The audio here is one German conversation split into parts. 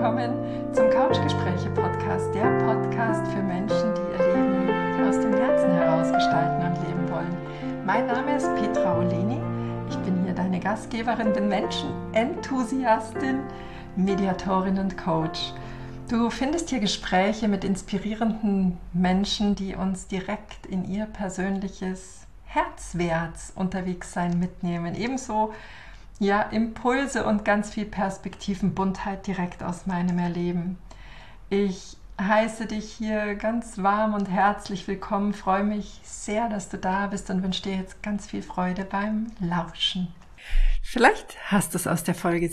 willkommen zum Couchgespräche-Podcast, der Podcast für Menschen, die ihr Leben aus dem Herzen heraus gestalten und leben wollen. Mein Name ist Petra Oleni, ich bin hier deine Gastgeberin, bin Menschenenthusiastin, Mediatorin und Coach. Du findest hier Gespräche mit inspirierenden Menschen, die uns direkt in ihr persönliches Herzwärts unterwegs sein mitnehmen. Ebenso Impulse und ganz viel Perspektivenbuntheit direkt aus meinem Erleben. Ich heiße dich hier ganz warm und herzlich willkommen, freue mich sehr, dass du da bist und wünsche dir jetzt ganz viel Freude beim Lauschen. Vielleicht hast du es aus der Folge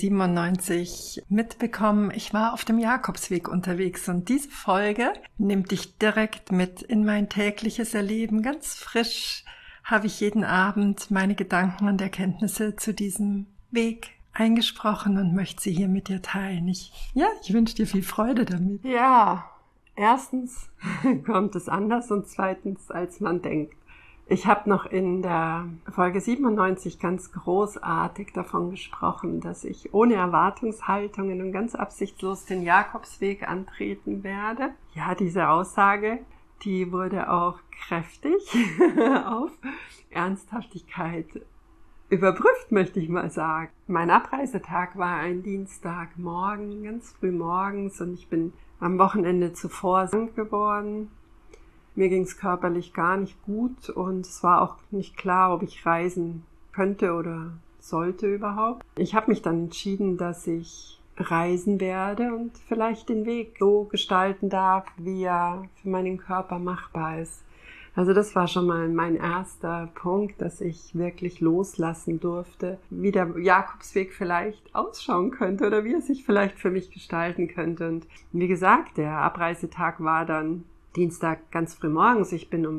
97 mitbekommen. Ich war auf dem Jakobsweg unterwegs und diese Folge nimmt dich direkt mit in mein tägliches Erleben. Ganz frisch habe ich jeden Abend meine Gedanken und Erkenntnisse zu diesem Weg eingesprochen und möchte sie hier mit dir teilen. Ich wünsche dir viel Freude damit. Ja, erstens kommt es anders und zweitens, als man denkt. Ich habe noch in der Folge 97 ganz großartig davon gesprochen, dass ich ohne Erwartungshaltungen und ganz absichtslos den Jakobsweg antreten werde. Ja, diese Aussage, die wurde auch kräftig auf Ernsthaftigkeit überprüft, möchte ich mal sagen. Mein Abreisetag war ein Dienstagmorgen, ganz früh morgens, und ich bin am Wochenende zuvor krank geworden. Mir ging es körperlich gar nicht gut und es war auch nicht klar, ob ich reisen könnte oder sollte überhaupt. Ich habe mich dann entschieden, dass ich reisen werde und vielleicht den Weg so gestalten darf, wie er für meinen Körper machbar ist. Also das war schon mal mein erster Punkt, dass ich wirklich loslassen durfte, wie der Jakobsweg vielleicht ausschauen könnte oder wie er sich vielleicht für mich gestalten könnte. Und wie gesagt, der Abreisetag war dann Dienstag ganz früh morgens. Ich bin um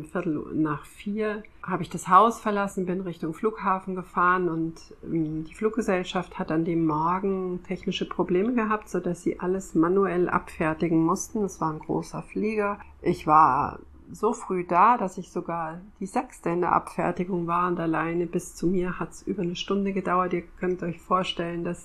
3:45 habe ich das Haus verlassen, bin Richtung Flughafen gefahren und die Fluggesellschaft hat an dem Morgen technische Probleme gehabt, sodass sie alles manuell abfertigen mussten. Es war ein großer Flieger. Ich war so früh da, dass ich sogar die 6. in der Abfertigung war und alleine bis zu mir hat es über eine Stunde gedauert. Ihr könnt euch vorstellen, dass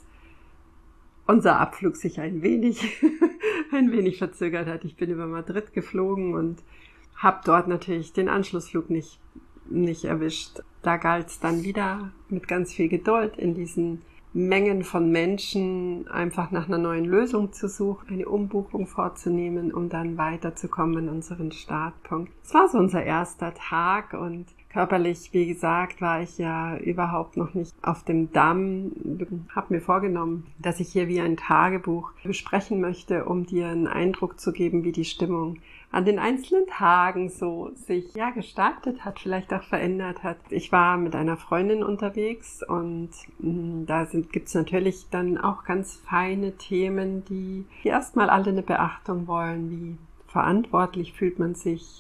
unser Abflug sich ein wenig verzögert hat. Ich bin über Madrid geflogen und habe dort natürlich den Anschlussflug nicht erwischt. Da galt es dann wieder mit ganz viel Geduld in diesen Mengen von Menschen einfach nach einer neuen Lösung zu suchen, eine Umbuchung vorzunehmen, um dann weiterzukommen an unseren Startpunkt. Es war so unser erster Tag und körperlich, wie gesagt, war ich ja überhaupt noch nicht auf dem Damm. Habe mir vorgenommen, dass ich hier wie ein Tagebuch besprechen möchte, um dir einen Eindruck zu geben, wie die Stimmung an den einzelnen Tagen so sich gestaltet hat, vielleicht auch verändert hat. Ich war mit einer Freundin unterwegs und da gibt's natürlich dann auch ganz feine Themen, die erstmal alle eine Beachtung wollen. Wie verantwortlich fühlt man sich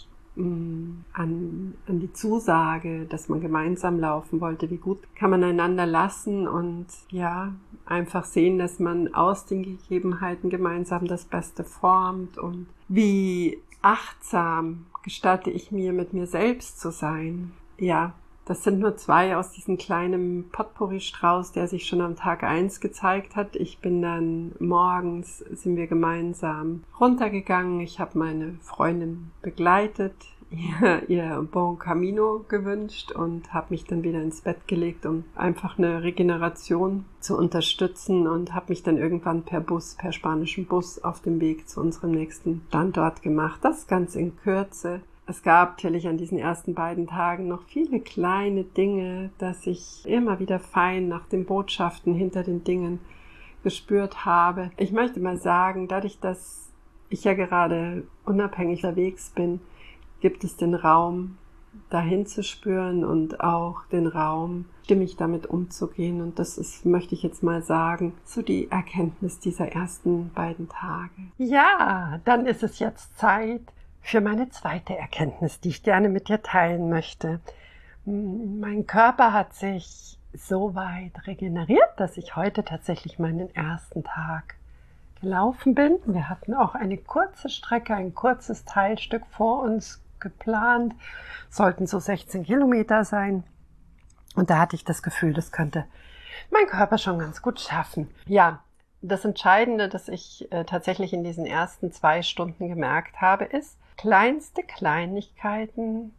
an die Zusage, dass man gemeinsam laufen wollte, wie gut kann man einander lassen und einfach sehen, dass man aus den Gegebenheiten gemeinsam das Beste formt und wie achtsam gestatte ich mir, mit mir selbst zu sein. Ja, das sind nur 2 aus diesem kleinen Potpourri-Strauß, der sich schon am Tag 1 gezeigt hat. Ich bin dann morgens, sind wir gemeinsam runtergegangen. Ich habe meine Freundin begleitet, ihr Bon Camino gewünscht und habe mich dann wieder ins Bett gelegt, um einfach eine Regeneration zu unterstützen und habe mich dann irgendwann per spanischen Bus auf dem Weg zu unserem nächsten Standort gemacht. Das ganz in Kürze. Es gab natürlich an diesen ersten beiden Tagen noch viele kleine Dinge, dass ich immer wieder fein nach den Botschaften hinter den Dingen gespürt habe. Ich möchte mal sagen, dadurch, dass ich ja gerade unabhängig unterwegs bin, gibt es den Raum, dahin zu spüren und auch den Raum, stimmig damit umzugehen. Und das ist, möchte ich jetzt mal sagen, so die Erkenntnis dieser ersten beiden Tage. Ja, dann ist es jetzt Zeit für meine zweite Erkenntnis, die ich gerne mit dir teilen möchte. Mein Körper hat sich so weit regeneriert, dass ich heute tatsächlich meinen ersten Tag gelaufen bin. Wir hatten auch eine kurze Strecke, ein kurzes Teilstück vor uns geplant, sollten so 16 Kilometer sein. Und da hatte ich das Gefühl, das könnte mein Körper schon ganz gut schaffen. Ja, Das Entscheidende, das ich tatsächlich in diesen ersten 2 Stunden gemerkt habe, ist, kleinste Kleinigkeiten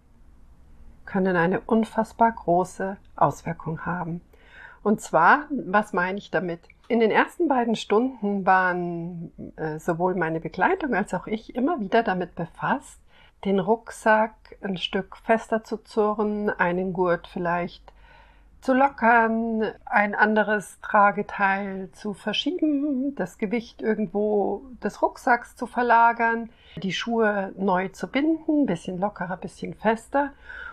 können eine unfassbar große Auswirkung haben. Und zwar, was meine ich damit? In den ersten 2 Stunden waren sowohl meine Begleitung als auch ich immer wieder damit befasst, den Rucksack ein Stück fester zu zurren, einen Gurt vielleicht zu lockern, ein anderes Trageteil zu verschieben, das Gewicht irgendwo des Rucksacks zu verlagern, die Schuhe neu zu binden, bisschen lockerer, bisschen fester,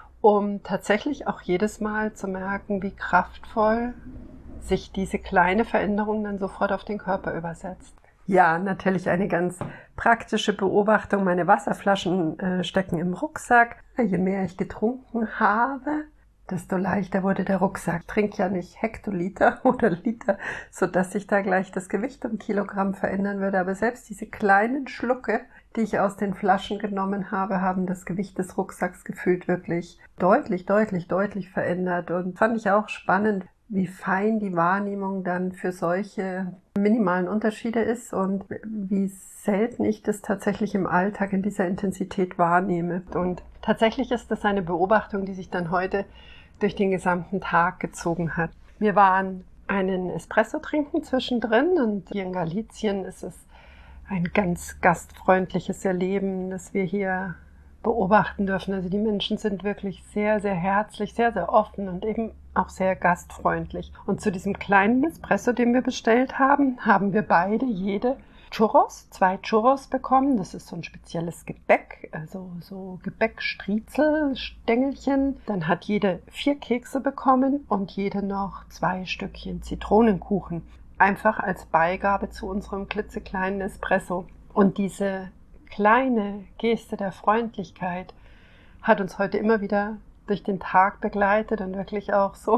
um tatsächlich auch jedes Mal zu merken, wie kraftvoll sich diese kleine Veränderung dann sofort auf den Körper übersetzt. Ja, natürlich eine ganz praktische Beobachtung. Meine Wasserflaschen stecken im Rucksack. Je mehr ich getrunken habe, desto leichter wurde der Rucksack. Ich trinke ja nicht Hektoliter oder Liter, sodass sich da gleich das Gewicht um Kilogramm verändern würde. Aber selbst diese kleinen Schlucke, die ich aus den Flaschen genommen habe, haben das Gewicht des Rucksacks gefühlt wirklich deutlich verändert. Und fand ich auch spannend, wie fein die Wahrnehmung dann für solche minimalen Unterschiede ist und wie selten ich das tatsächlich im Alltag in dieser Intensität wahrnehme. Und tatsächlich ist das eine Beobachtung, die sich dann heute durch den gesamten Tag gezogen hat. Wir waren einen Espresso trinken zwischendrin und hier in Galizien ist es ein ganz gastfreundliches Erleben, das wir hier beobachten dürfen. Also die Menschen sind wirklich sehr, sehr herzlich, sehr, sehr offen und eben auch sehr gastfreundlich. Und zu diesem kleinen Espresso, den wir bestellt haben, haben wir beide jede Churros, 2 Churros bekommen. Das ist so ein spezielles Gebäck, also so Gebäckstriezel, Stängelchen. Dann hat jede 4 Kekse bekommen und jede noch 2 Stückchen Zitronenkuchen. Einfach als Beigabe zu unserem klitzekleinen Espresso. Und diese kleine Geste der Freundlichkeit hat uns heute immer wieder durch den Tag begleitet und wirklich auch so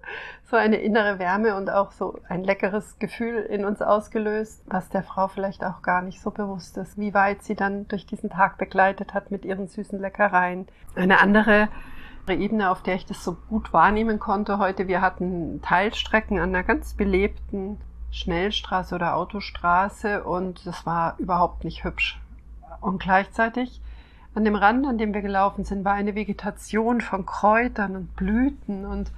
eine innere Wärme und auch so ein leckeres Gefühl in uns ausgelöst, was der Frau vielleicht auch gar nicht so bewusst ist, wie weit sie dann durch diesen Tag begleitet hat mit ihren süßen Leckereien. Eine andere Ebene, auf der ich das so gut wahrnehmen konnte heute, wir hatten Teilstrecken an einer ganz belebten Schnellstraße oder Autostraße und das war überhaupt nicht hübsch. Und gleichzeitig an dem Rand, an dem wir gelaufen sind, war eine Vegetation von Kräutern und Blüten und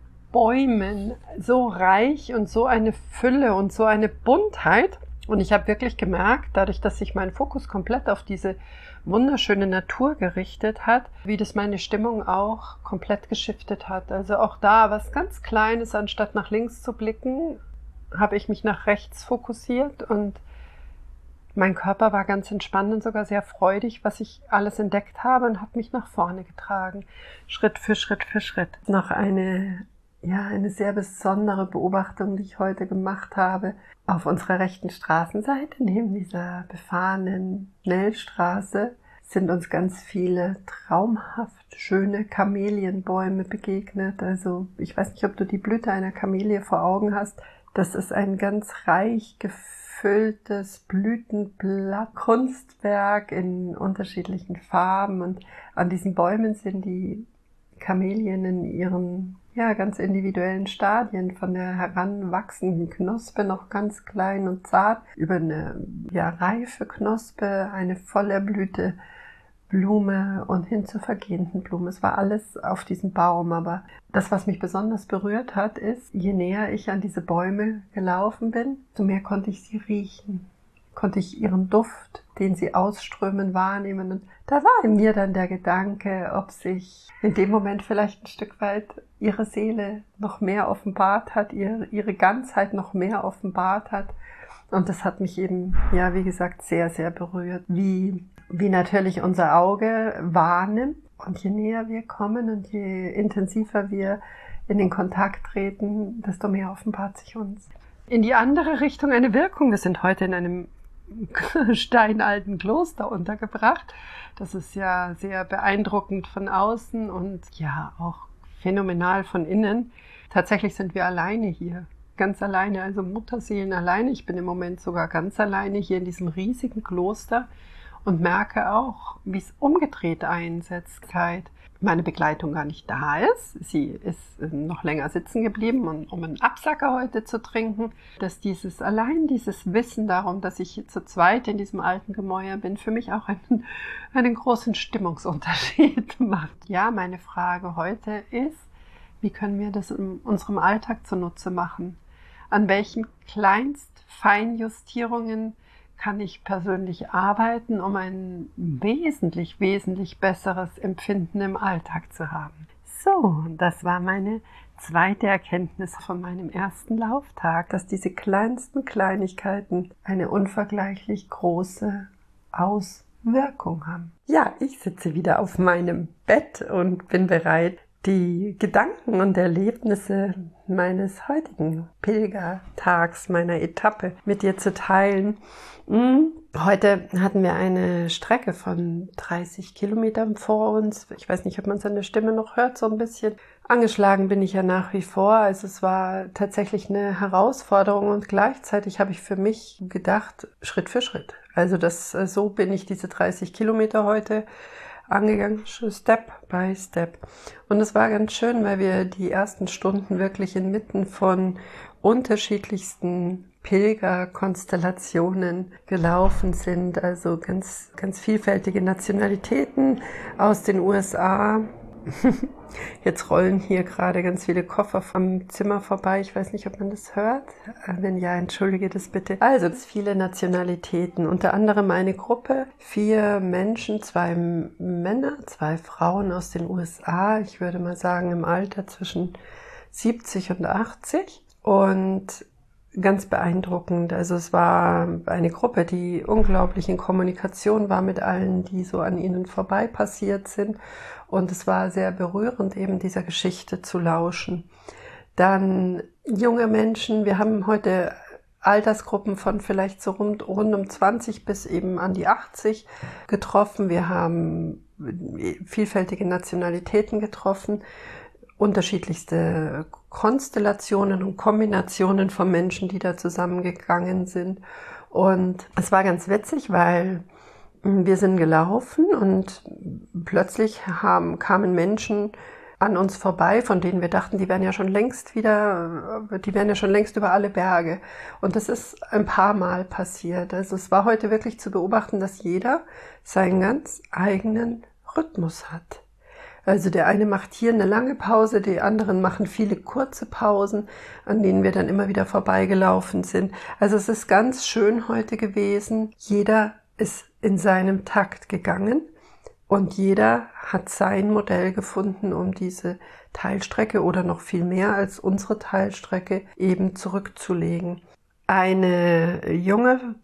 Bäumen, so reich und so eine Fülle und so eine Buntheit. Und ich habe wirklich gemerkt, dadurch, dass sich mein Fokus komplett auf diese wunderschöne Natur gerichtet hat, wie das meine Stimmung auch komplett geschiftet hat. Also auch da was ganz Kleines, anstatt nach links zu blicken, habe ich mich nach rechts fokussiert und mein Körper war ganz entspannt und sogar sehr freudig, was ich alles entdeckt habe und habe mich nach vorne getragen, Schritt für Schritt für Schritt. Noch eine sehr besondere Beobachtung, die ich heute gemacht habe. Auf unserer rechten Straßenseite, neben dieser befahrenen Schnellstraße, sind uns ganz viele traumhaft schöne Kamelienbäume begegnet. Also ich weiß nicht, ob du die Blüte einer Kamelie vor Augen hast. Das ist ein ganz reich gefülltes Blütenblatt, Kunstwerk in unterschiedlichen Farben und an diesen Bäumen sind die Kamelien in ihren ganz individuellen Stadien, von der heranwachsenden Knospe noch ganz klein und zart, über eine reife Knospe, eine voll erblühte Blume und hin zur vergehenden Blume. Es war alles auf diesem Baum, aber das, was mich besonders berührt hat, ist, je näher ich an diese Bäume gelaufen bin, desto mehr konnte ich sie riechen, konnte ich ihren Duft, den sie ausströmen, wahrnehmen. Und da war in mir dann der Gedanke, ob sich in dem Moment vielleicht ein Stück weit ihre Seele noch mehr offenbart hat, ihre Ganzheit noch mehr offenbart hat. Und das hat mich eben, wie gesagt, sehr, sehr berührt, wie natürlich unser Auge wahrnimmt. Und je näher wir kommen und je intensiver wir in den Kontakt treten, desto mehr offenbart sich uns. In die andere Richtung eine Wirkung. Wir sind heute in einem steinalten Kloster untergebracht. Das ist ja sehr beeindruckend von außen und auch phänomenal von innen. Tatsächlich sind wir alleine hier. Ganz alleine, also Mutterseelen alleine. Ich bin im Moment sogar ganz alleine hier in diesem riesigen Kloster und merke auch, wie es umgedreht einsetzt. meine Begleitung gar nicht da ist. Sie ist noch länger sitzen geblieben, um einen Absacker heute zu trinken. Dass dieses Wissen darum, dass ich zu zweit in diesem alten Gemäuer bin, für mich auch einen großen Stimmungsunterschied macht. Ja, meine Frage heute ist, wie können wir das in unserem Alltag zunutze machen? An welchen Feinjustierungen kann ich persönlich arbeiten, um ein wesentlich besseres Empfinden im Alltag zu haben. So, das war meine zweite Erkenntnis von meinem ersten Lauftag, dass diese kleinsten Kleinigkeiten eine unvergleichlich große Auswirkung haben. Ja, ich sitze wieder auf meinem Bett und bin bereit, die Gedanken und Erlebnisse meines heutigen Pilgertags, meiner Etappe mit dir zu teilen. Heute hatten wir eine Strecke von 30 Kilometern vor uns. Ich weiß nicht, ob man es an der Stimme noch hört, so ein bisschen. Angeschlagen bin ich ja nach wie vor. Also es war tatsächlich eine Herausforderung und gleichzeitig habe ich für mich gedacht, Schritt für Schritt. Also so bin ich diese 30 Kilometer heute angegangen, Step by Step. Und es war ganz schön, weil wir die ersten Stunden wirklich inmitten von unterschiedlichsten Pilgerkonstellationen gelaufen sind, also ganz vielfältige Nationalitäten aus den USA. Jetzt rollen hier gerade ganz viele Koffer am Zimmer vorbei. Ich weiß nicht, ob man das hört. Wenn ja, entschuldige das bitte. Also, viele Nationalitäten. Unter anderem eine Gruppe, 4 Menschen, 2 Männer, 2 Frauen aus den USA. Ich würde mal sagen, im Alter zwischen 70 und 80. Und ganz beeindruckend. Also es war eine Gruppe, die unglaublich in Kommunikation war mit allen, die so an ihnen vorbei passiert sind. Und es war sehr berührend, eben dieser Geschichte zu lauschen. Dann junge Menschen. Wir haben heute Altersgruppen von vielleicht so rund um 20 bis eben an die 80 getroffen. Wir haben vielfältige Nationalitäten getroffen. Unterschiedlichste Konstellationen und Kombinationen von Menschen, die da zusammengegangen sind. Und es war ganz witzig, weil wir sind gelaufen und plötzlich kamen Menschen an uns vorbei, von denen wir dachten, die wären ja schon längst über alle Berge. Und das ist ein paar Mal passiert. Also es war heute wirklich zu beobachten, dass jeder seinen ganz eigenen Rhythmus hat. Also der eine macht hier eine lange Pause, die anderen machen viele kurze Pausen, an denen wir dann immer wieder vorbeigelaufen sind. Also es ist ganz schön heute gewesen. Jeder ist in seinem Takt gegangen und jeder hat sein Modell gefunden, um diese Teilstrecke oder noch viel mehr als unsere Teilstrecke eben zurückzulegen. Eine jüngere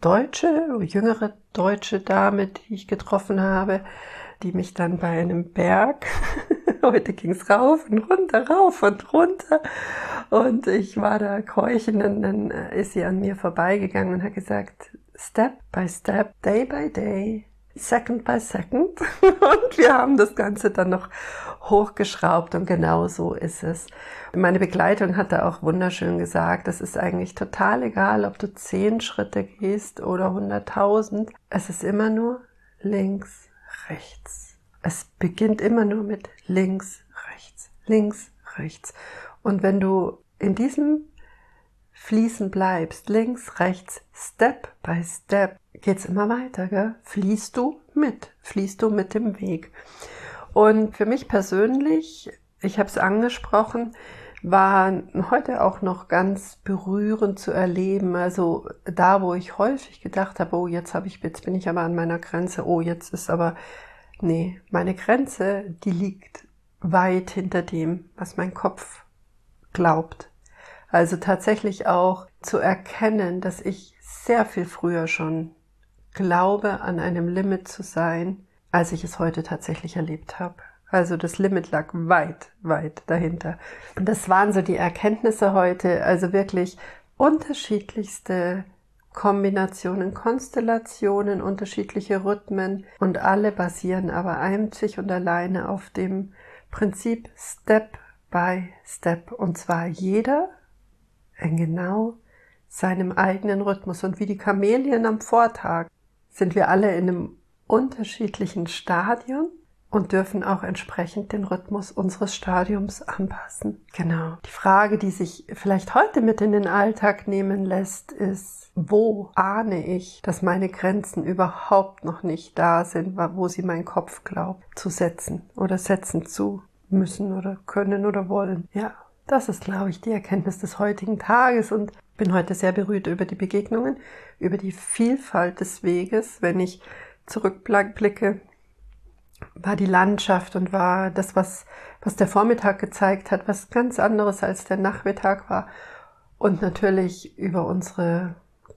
deutsche Dame, die ich getroffen habe, die mich dann bei einem Berg, heute ging's rauf und runter, und ich war da keuchend und dann ist sie an mir vorbeigegangen und hat gesagt, Step by Step, Day by Day, Second by Second, und wir haben das Ganze dann noch hochgeschraubt und genau so ist es. Meine Begleitung hat da auch wunderschön gesagt, es ist eigentlich total egal, ob du 10 Schritte gehst oder 100.000, es ist immer nur links, rechts. Es beginnt immer nur mit links, rechts. Und wenn du in diesem Fließen bleibst, links, rechts, Step by Step, geht's immer weiter, gell? Fließt du mit dem Weg. Und für mich persönlich, ich habe es angesprochen, war heute auch noch ganz berührend zu erleben. Also da, wo ich häufig gedacht habe, oh, jetzt bin ich aber an meiner Grenze, oh, jetzt ist aber, nee, meine Grenze, die liegt weit hinter dem, was mein Kopf glaubt. Also tatsächlich auch zu erkennen, dass ich sehr viel früher schon glaube, an einem Limit zu sein, als ich es heute tatsächlich erlebt habe. Also das Limit lag weit dahinter. Und das waren so die Erkenntnisse heute, also wirklich unterschiedlichste Kombinationen, Konstellationen, unterschiedliche Rhythmen und alle basieren aber einzig und alleine auf dem Prinzip Step by Step. Und zwar jeder in genau seinem eigenen Rhythmus. Und wie die Chamäleon am Vortag sind wir alle in einem unterschiedlichen Stadion und dürfen auch entsprechend den Rhythmus unseres Stadiums anpassen. Genau. Die Frage, die sich vielleicht heute mit in den Alltag nehmen lässt, ist, wo ahne ich, dass meine Grenzen überhaupt noch nicht da sind, wo sie mein Kopf glaubt zu setzen oder setzen zu müssen oder können oder wollen. Ja, das ist, glaube ich, die Erkenntnis des heutigen Tages und bin heute sehr berührt über die Begegnungen, über die Vielfalt des Weges. Wenn ich zurückblicke, war die Landschaft und war das, was der Vormittag gezeigt hat, was ganz anderes als der Nachmittag war. Und natürlich über unsere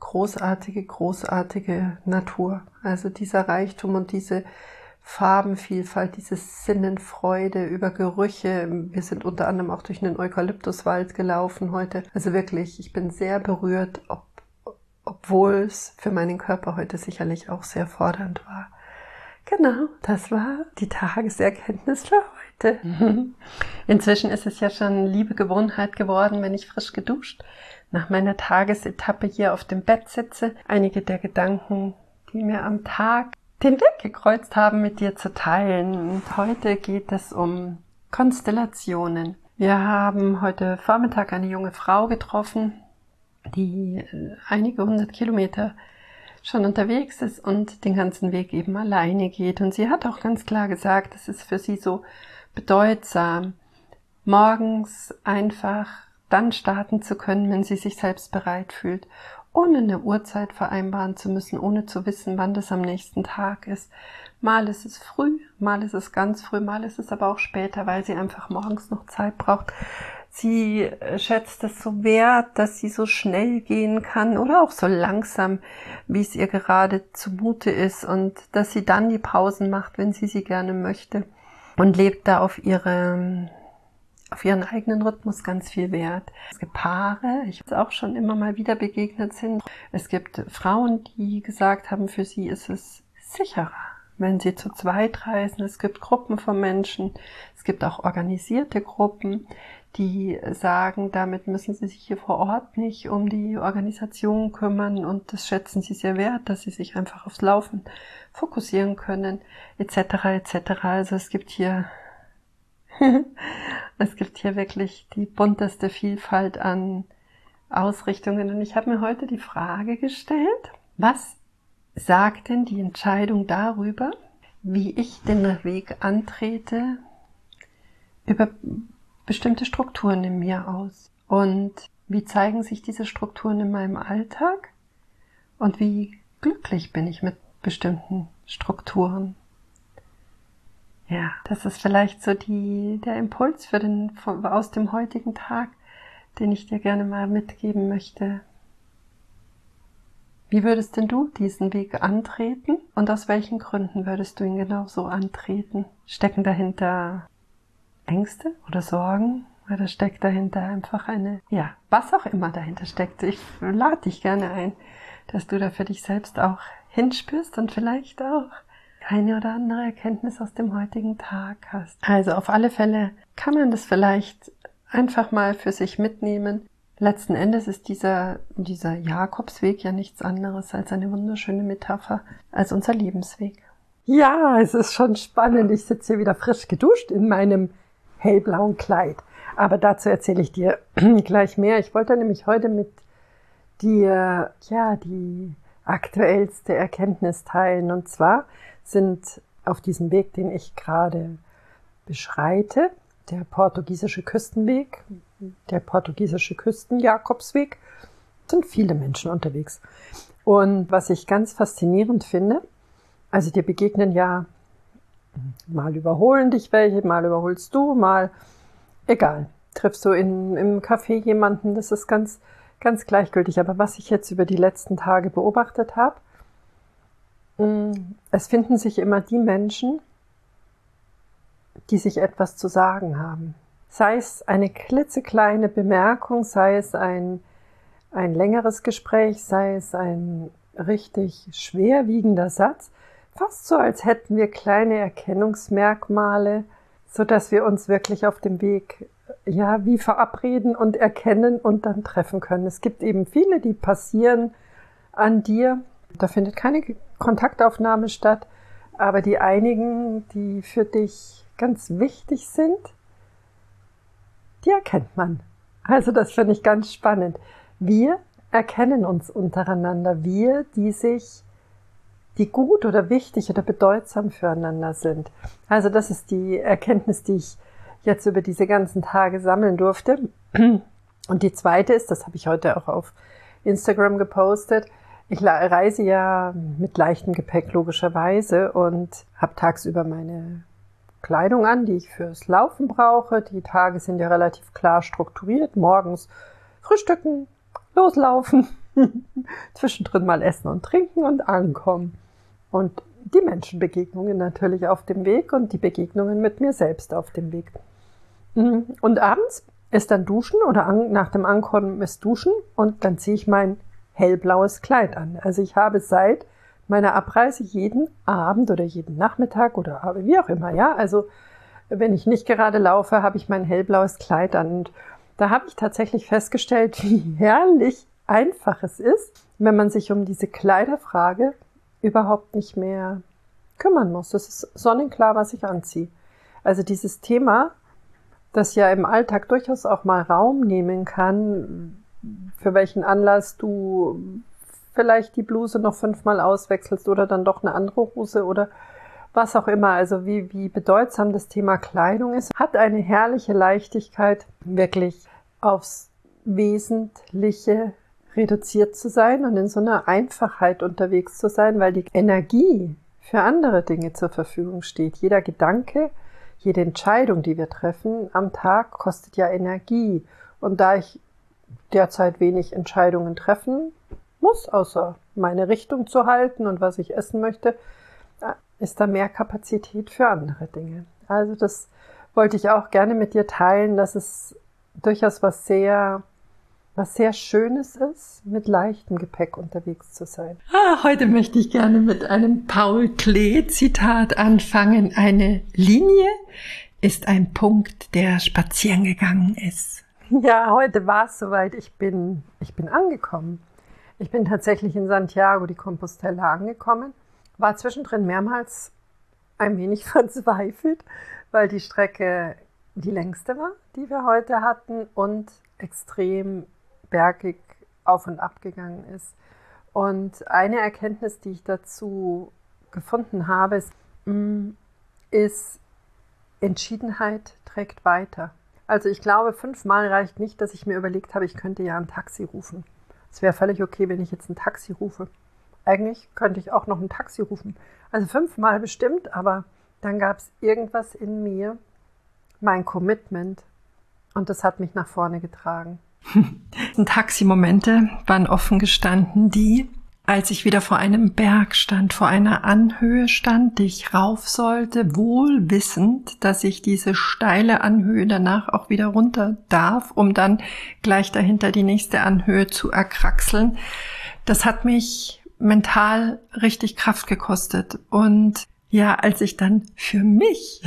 großartige Natur. Also dieser Reichtum und diese Farbenvielfalt, diese Sinnenfreude über Gerüche. Wir sind unter anderem auch durch einen Eukalyptuswald gelaufen heute. Also wirklich, ich bin sehr berührt, obwohl es für meinen Körper heute sicherlich auch sehr fordernd war. Genau, das war die Tageserkenntnis für heute. Inzwischen ist es ja schon liebe Gewohnheit geworden, wenn ich frisch geduscht nach meiner Tagesetappe hier auf dem Bett sitze, einige der Gedanken, die mir am Tag den Weg gekreuzt haben, mit dir zu teilen. Und heute geht es um Konstellationen. Wir haben heute Vormittag eine junge Frau getroffen, die einige 100 Kilometer schon unterwegs ist und den ganzen Weg eben alleine geht. Und sie hat auch ganz klar gesagt, es ist für sie so bedeutsam, morgens einfach dann starten zu können, wenn sie sich selbst bereit fühlt, ohne eine Uhrzeit vereinbaren zu müssen, ohne zu wissen, wann das am nächsten Tag ist. Mal ist es früh, mal ist es ganz früh, mal ist es aber auch später, weil sie einfach morgens noch Zeit braucht. Sie schätzt es so wert, dass sie so schnell gehen kann oder auch so langsam, wie es ihr gerade zumute ist und dass sie dann die Pausen macht, wenn sie gerne möchte und lebt da auf ihren eigenen Rhythmus ganz viel Wert. Es gibt Paare, ich habe auch schon immer mal wieder begegnet sind. Es gibt Frauen, die gesagt haben, für sie ist es sicherer, wenn sie zu zweit reisen. Es gibt Gruppen von Menschen, es gibt auch organisierte Gruppen, die sagen, damit müssen sie sich hier vor Ort nicht um die Organisation kümmern und das schätzen sie sehr wert, dass sie sich einfach aufs Laufen fokussieren können, etc. etc. Also es gibt hier wirklich die bunteste Vielfalt an Ausrichtungen. Und ich habe mir heute die Frage gestellt, was sagt denn die Entscheidung darüber, wie ich den Weg antrete, über bestimmte Strukturen in mir aus? Und wie zeigen sich diese Strukturen in meinem Alltag? Und wie glücklich bin ich mit bestimmten Strukturen? Ja, das ist vielleicht so der Impuls aus dem heutigen Tag, den ich dir gerne mal mitgeben möchte. Wie würdest denn du diesen Weg antreten und aus welchen Gründen würdest du ihn genau so antreten? Stecken dahinter Ängste oder Sorgen oder steckt dahinter einfach was auch immer dahinter steckt? Ich lade dich gerne ein, dass du da für dich selbst auch hinspürst und vielleicht auch eine oder andere Erkenntnis aus dem heutigen Tag hast. Also auf alle Fälle kann man das vielleicht einfach mal für sich mitnehmen. Letzten Endes ist dieser Jakobsweg ja nichts anderes als eine wunderschöne Metapher als unser Lebensweg. Ja, es ist schon spannend. Ich sitze hier wieder frisch geduscht in meinem hellblauen Kleid. Aber dazu erzähle ich dir gleich mehr. Ich wollte nämlich heute mit dir die aktuellste Erkenntnis teilen. Und zwar sind auf diesem Weg, den ich gerade beschreite, der portugiesische Küstenweg, der portugiesische Küsten-Jakobsweg, sind viele Menschen unterwegs. Und was ich ganz faszinierend finde, also dir begegnen ja, mal überholen dich welche, mal überholst du, mal, egal, triffst du im Café jemanden, das ist ganz, ganz gleichgültig. Aber was ich jetzt über die letzten Tage beobachtet habe, es finden sich immer die Menschen, die sich etwas zu sagen haben. Sei es eine klitzekleine Bemerkung, sei es ein längeres Gespräch, sei es ein richtig schwerwiegender Satz, fast so, als hätten wir kleine Erkennungsmerkmale, so dass wir uns wirklich auf dem Weg wie verabreden und erkennen und dann treffen können. Es gibt eben viele, die passieren an dir. Da findet keine Kontaktaufnahme statt, aber die einigen, die für dich ganz wichtig sind, die erkennt man. Also das finde ich ganz spannend. Wir erkennen uns untereinander, wir, die gut oder wichtig oder bedeutsam füreinander sind. Also das ist die Erkenntnis, die ich jetzt über diese ganzen Tage sammeln durfte. Und die zweite ist, das habe ich heute auch auf Instagram gepostet, ich reise ja mit leichtem Gepäck logischerweise und habe tagsüber meine Kleidung an, die ich fürs Laufen brauche. Die Tage sind ja relativ klar strukturiert. Morgens frühstücken, loslaufen, zwischendrin mal essen und trinken und ankommen. Und die Menschenbegegnungen natürlich auf dem Weg und die Begegnungen mit mir selbst auf dem Weg. Und abends ist dann Duschen oder nach dem Ankommen ist Duschen und dann ziehe ich mein hellblaues Kleid an. Also ich habe seit meiner Abreise jeden Abend oder jeden Nachmittag oder wie auch immer, ja, also wenn ich nicht gerade laufe, habe ich mein hellblaues Kleid an. Und da habe ich tatsächlich festgestellt, wie herrlich einfach es ist, wenn man sich um diese Kleiderfrage überhaupt nicht mehr kümmern muss. Das ist sonnenklar, was ich anziehe. Also dieses Thema, das ja im Alltag durchaus auch mal Raum nehmen kann, für welchen Anlass du vielleicht die Bluse noch 5-mal auswechselst oder dann doch eine andere Hose oder was auch immer. Also wie bedeutsam das Thema Kleidung ist, hat eine herrliche Leichtigkeit, wirklich aufs Wesentliche reduziert zu sein und in so einer Einfachheit unterwegs zu sein, weil die Energie für andere Dinge zur Verfügung steht. Jeder Gedanke, jede Entscheidung, die wir treffen am Tag, kostet ja Energie. Und da ich derzeit wenig Entscheidungen treffen muss, außer meine Richtung zu halten und was ich essen möchte, ist da mehr Kapazität für andere Dinge. Also das wollte ich auch gerne mit dir teilen, dass es durchaus was sehr Schönes ist, mit leichtem Gepäck unterwegs zu sein. Heute möchte ich gerne mit einem Paul Klee-Zitat anfangen. Eine Linie ist ein Punkt, der spazieren gegangen ist. Ja, heute war es soweit. Ich bin angekommen. Ich bin tatsächlich in Santiago de Compostela angekommen, war zwischendrin mehrmals ein wenig verzweifelt, weil die Strecke die längste war, die wir heute hatten und extrem bergig auf und ab gegangen ist. Und eine Erkenntnis, die ich dazu gefunden habe, ist Entschiedenheit trägt weiter. Also ich glaube, 5-mal reicht nicht, dass ich mir überlegt habe, ich könnte ja ein Taxi rufen. Es wäre völlig okay, wenn ich jetzt ein Taxi rufe. Eigentlich könnte ich auch noch ein Taxi rufen. Also 5-mal bestimmt, aber dann gab es irgendwas in mir, mein Commitment, und das hat mich nach vorne getragen. Taximomente waren offen gestanden, die, als ich wieder vor einem Berg stand, vor einer Anhöhe stand, die ich rauf sollte, wohl wissend, dass ich diese steile Anhöhe danach auch wieder runter darf, um dann gleich dahinter die nächste Anhöhe zu erkraxeln. Das hat mich mental richtig Kraft gekostet. Und ja, als ich dann für mich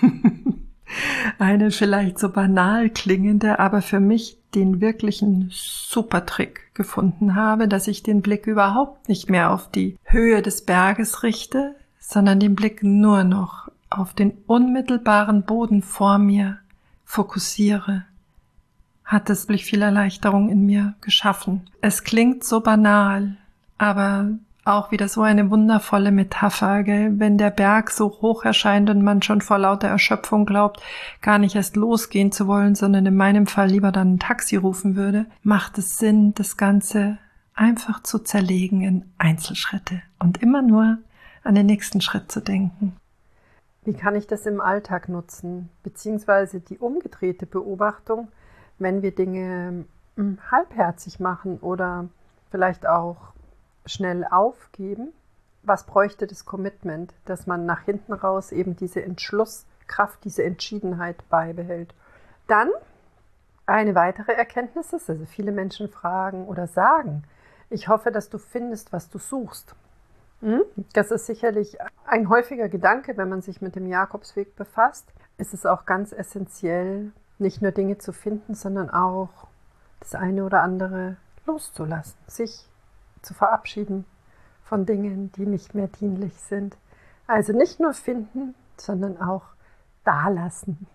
eine vielleicht so banal klingende, aber für mich den wirklichen Supertrick gefunden habe, dass ich den Blick überhaupt nicht mehr auf die Höhe des Berges richte, sondern den Blick nur noch auf den unmittelbaren Boden vor mir fokussiere, hat es viel Erleichterung in mir geschaffen. Es klingt so banal, aber auch wieder so eine wundervolle Metapher, gell? Wenn der Berg so hoch erscheint und man schon vor lauter Erschöpfung glaubt, gar nicht erst losgehen zu wollen, sondern in meinem Fall lieber dann ein Taxi rufen würde, macht es Sinn, das Ganze einfach zu zerlegen in Einzelschritte und immer nur an den nächsten Schritt zu denken. Wie kann ich das im Alltag nutzen? Beziehungsweise die umgedrehte Beobachtung, wenn wir Dinge halbherzig machen oder vielleicht auch schnell aufgeben. Was bräuchte das Commitment, dass man nach hinten raus eben diese Entschlusskraft, diese Entschiedenheit beibehält? Dann eine weitere Erkenntnis ist, also viele Menschen fragen oder sagen, ich hoffe, dass du findest, was du suchst. Das ist sicherlich ein häufiger Gedanke, wenn man sich mit dem Jakobsweg befasst. Es ist auch ganz essentiell, nicht nur Dinge zu finden, sondern auch das eine oder andere loszulassen, sich zu verabschieden von Dingen, die nicht mehr dienlich sind. Also nicht nur finden, sondern auch dalassen.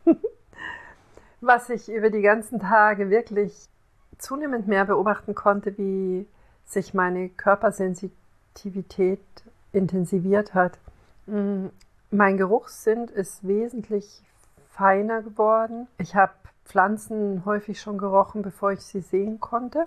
Was ich über die ganzen Tage wirklich zunehmend mehr beobachten konnte, wie sich meine Körpersensitivität intensiviert hat. Mein Geruchssinn ist wesentlich feiner geworden. Ich habe Pflanzen häufig schon gerochen, bevor ich sie sehen konnte.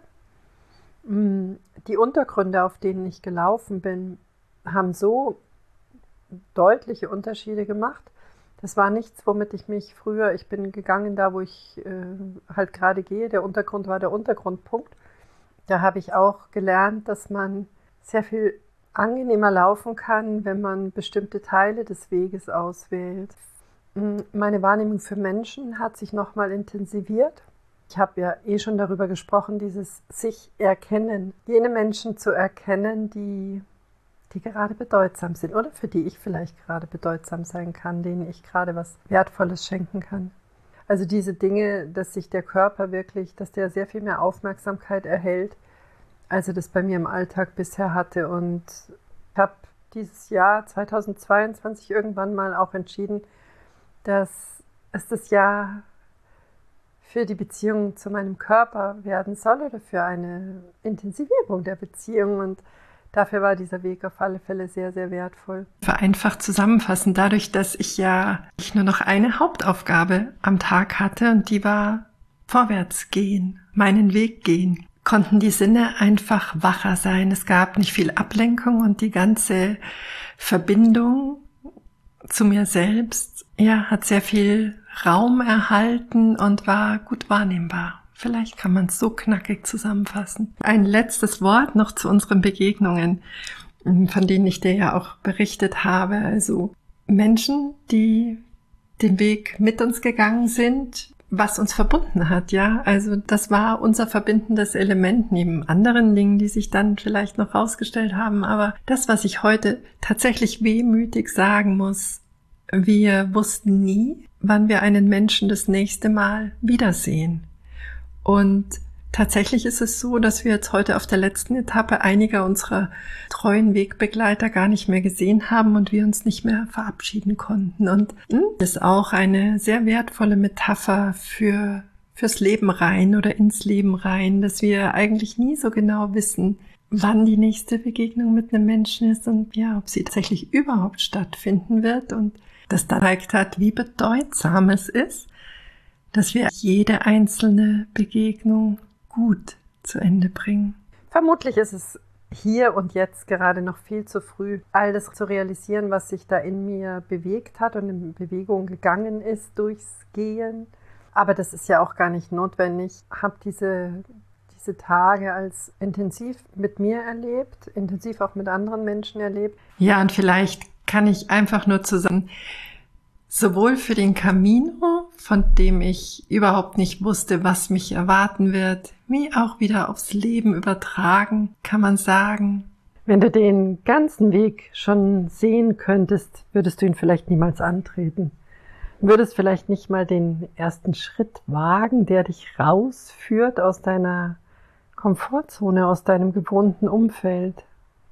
Die Untergründe, auf denen ich gelaufen bin, haben so deutliche Unterschiede gemacht. Das war nichts, womit ich mich früher, ich bin gegangen da, wo ich halt gerade gehe, der Untergrund war der Untergrundpunkt. Da habe ich auch gelernt, dass man sehr viel angenehmer laufen kann, wenn man bestimmte Teile des Weges auswählt. Meine Wahrnehmung für Menschen hat sich nochmal intensiviert. Ich habe ja schon darüber gesprochen, dieses sich erkennen, jene Menschen zu erkennen, die gerade bedeutsam sind oder für die ich vielleicht gerade bedeutsam sein kann, denen ich gerade was Wertvolles schenken kann. Also diese Dinge, dass sich der Körper wirklich, dass der sehr viel mehr Aufmerksamkeit erhält, als er das bei mir im Alltag bisher hatte. Und ich habe dieses Jahr 2022 irgendwann mal auch entschieden, dass es das Jahr für die Beziehung zu meinem Körper werden soll oder für eine Intensivierung der Beziehung. Und dafür war dieser Weg auf alle Fälle sehr, sehr wertvoll. Vereinfacht zusammenfassen, dadurch, dass ich ja nur noch eine Hauptaufgabe am Tag hatte und die war vorwärts gehen, meinen Weg gehen, konnten die Sinne einfach wacher sein. Es gab nicht viel Ablenkung und die ganze Verbindung zu mir selbst, hat sehr viel Raum erhalten und war gut wahrnehmbar. Vielleicht kann man es so knackig zusammenfassen. Ein letztes Wort noch zu unseren Begegnungen, von denen ich dir ja auch berichtet habe. Also Menschen, die den Weg mit uns gegangen sind, was uns verbunden hat, ja. Also das war unser verbindendes Element neben anderen Dingen, die sich dann vielleicht noch rausgestellt haben. Aber das, was ich heute tatsächlich wehmütig sagen muss, wir wussten nie, wann wir einen Menschen das nächste Mal wiedersehen. Und tatsächlich ist es so, dass wir jetzt heute auf der letzten Etappe einiger unserer treuen Wegbegleiter gar nicht mehr gesehen haben und wir uns nicht mehr verabschieden konnten. Und das ist auch eine sehr wertvolle Metapher fürs Leben rein oder ins Leben rein, dass wir eigentlich nie so genau wissen, wann die nächste Begegnung mit einem Menschen ist und ob sie tatsächlich überhaupt stattfinden wird. Und das zeigt hat, wie bedeutsam es ist, dass wir jede einzelne Begegnung gut zu Ende bringen. Vermutlich ist es hier und jetzt gerade noch viel zu früh, all das zu realisieren, was sich da in mir bewegt hat und in Bewegung gegangen ist durchs Gehen. Aber das ist ja auch gar nicht notwendig. Ich habe diese Tage als intensiv mit mir erlebt, intensiv auch mit anderen Menschen erlebt. Ja, und vielleicht kann ich einfach nur zusammen, sowohl für den Camino, von dem ich überhaupt nicht wusste, was mich erwarten wird, wie auch wieder aufs Leben übertragen, kann man sagen. Wenn du den ganzen Weg schon sehen könntest, würdest du ihn vielleicht niemals antreten. Würdest vielleicht nicht mal den ersten Schritt wagen, der dich rausführt aus deiner Komfortzone, aus deinem gewohnten Umfeld.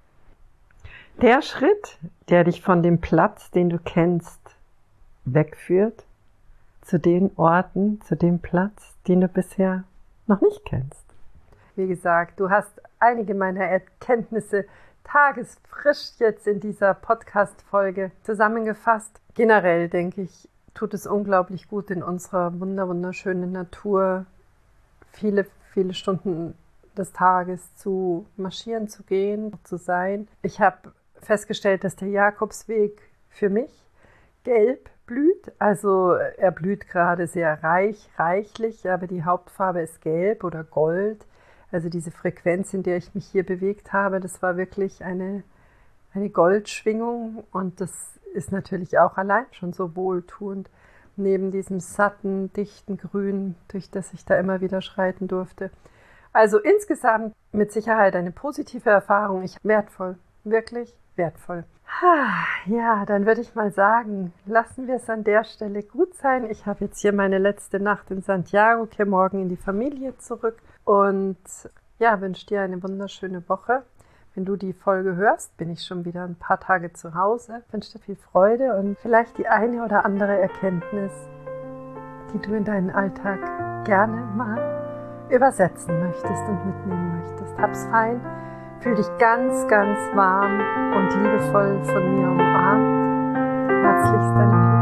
Der Schritt, der dich von dem Platz, den du kennst, wegführt zu den Orten, zu dem Platz, den du bisher noch nicht kennst. Wie gesagt, du hast einige meiner Erkenntnisse tagesfrisch jetzt in dieser Podcast-Folge zusammengefasst. Generell denke ich, tut es unglaublich gut, in unserer wunderschönen Natur viele, viele Stunden des Tages zu marschieren, zu gehen, zu sein. Ich habe festgestellt, dass der Jakobsweg für mich gelb blüht. Also er blüht gerade sehr reichlich, aber die Hauptfarbe ist gelb oder gold. Also diese Frequenz, in der ich mich hier bewegt habe, das war wirklich eine Goldschwingung und das ist natürlich auch allein schon so wohltuend, neben diesem satten, dichten Grün, durch das ich da immer wieder schreiten durfte. Also insgesamt mit Sicherheit eine positive Erfahrung. Wertvoll, wirklich wertvoll. Ja, dann würde ich mal sagen, lassen wir es an der Stelle gut sein. Ich habe jetzt hier meine letzte Nacht in Santiago, kehre morgen in die Familie zurück und wünsche dir eine wunderschöne Woche. Wenn du die Folge hörst, bin ich schon wieder ein paar Tage zu Hause. Ich wünsche dir viel Freude und vielleicht die eine oder andere Erkenntnis, die du in deinen Alltag gerne mal übersetzen möchtest und mitnehmen möchtest. Hab's fein, fühl dich ganz, ganz warm und liebevoll von mir umarmt. Herzlichst deine Petra.